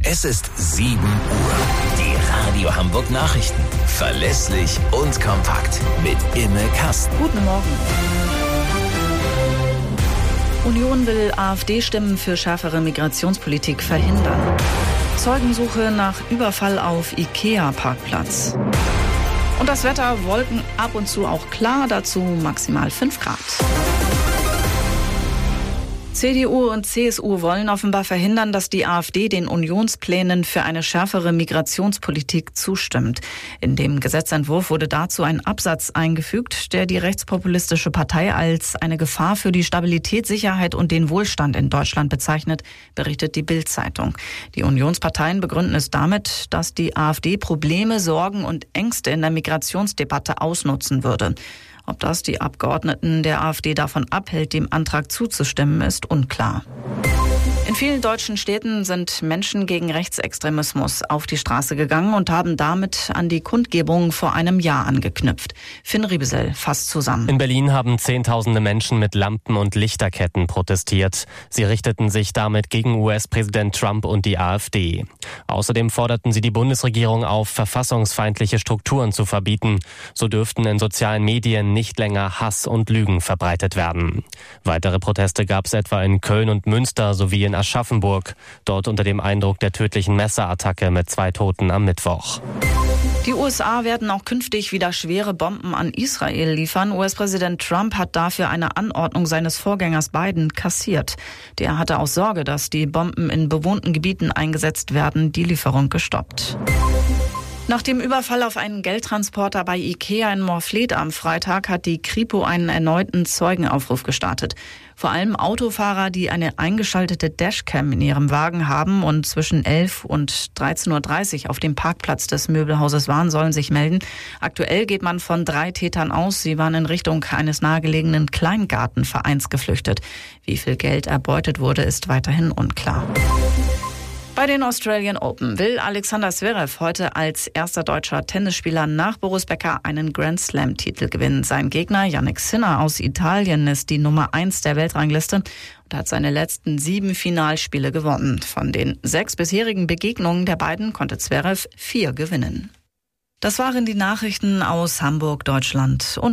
Es ist 7 Uhr. Die Radio Hamburg Nachrichten. Verlässlich und kompakt. Mit Imme Kasten. Guten Morgen. Union will AfD-Stimmen für schärfere Migrationspolitik verhindern. Zeugensuche nach Überfall auf IKEA-Parkplatz. Und das Wetter, Wolken ab und zu auch klar, dazu maximal 5 Grad. CDU und CSU wollen offenbar verhindern, dass die AfD den Unionsplänen für eine schärfere Migrationspolitik zustimmt. In dem Gesetzentwurf wurde dazu ein Absatz eingefügt, der die rechtspopulistische Partei als eine Gefahr für die Stabilität, Sicherheit und den Wohlstand in Deutschland bezeichnet, berichtet die Bild-Zeitung. Die Unionsparteien begründen es damit, dass die AfD Probleme, Sorgen und Ängste in der Migrationsdebatte ausnutzen würde. Ob das die Abgeordneten der AfD davon abhält, dem Antrag zuzustimmen, ist unklar. In vielen deutschen Städten sind Menschen gegen Rechtsextremismus auf die Straße gegangen und haben damit an die Kundgebung vor einem Jahr angeknüpft. Finn Riebesell fasst zusammen. In Berlin haben Zehntausende Menschen mit Lampen und Lichterketten protestiert. Sie richteten sich damit gegen US-Präsident Trump und die AfD. Außerdem forderten sie die Bundesregierung auf, verfassungsfeindliche Strukturen zu verbieten. So dürften in sozialen Medien nicht länger Hass und Lügen verbreitet werden. Weitere Proteste gab es etwa in Köln und Münster sowie in Aschaffenburg, dort unter dem Eindruck der tödlichen Messerattacke mit 2 Toten am Mittwoch. Die USA werden auch künftig wieder schwere Bomben an Israel liefern. US-Präsident Trump hat dafür eine Anordnung seines Vorgängers Biden kassiert. Der hatte aus Sorge, dass die Bomben in bewohnten Gebieten eingesetzt werden, die Lieferung gestoppt. Nach dem Überfall auf einen Geldtransporter bei IKEA in Moorfleet am Freitag hat die Kripo einen erneuten Zeugenaufruf gestartet. Vor allem Autofahrer, die eine eingeschaltete Dashcam in ihrem Wagen haben und zwischen 11 und 13.30 Uhr auf dem Parkplatz des Möbelhauses waren, sollen sich melden. Aktuell geht man von 3 Tätern aus. Sie waren in Richtung eines nahegelegenen Kleingartenvereins geflüchtet. Wie viel Geld erbeutet wurde, ist weiterhin unklar. Bei den Australian Open will Alexander Zverev heute als erster deutscher Tennisspieler nach Boris Becker einen Grand-Slam-Titel gewinnen. Sein Gegner Jannik Sinner aus Italien ist die Nummer 1 der Weltrangliste und hat seine letzten 7 Finalspiele gewonnen. Von den 6 bisherigen Begegnungen der beiden konnte Zverev 4 gewinnen. Das waren die Nachrichten aus Hamburg, Deutschland und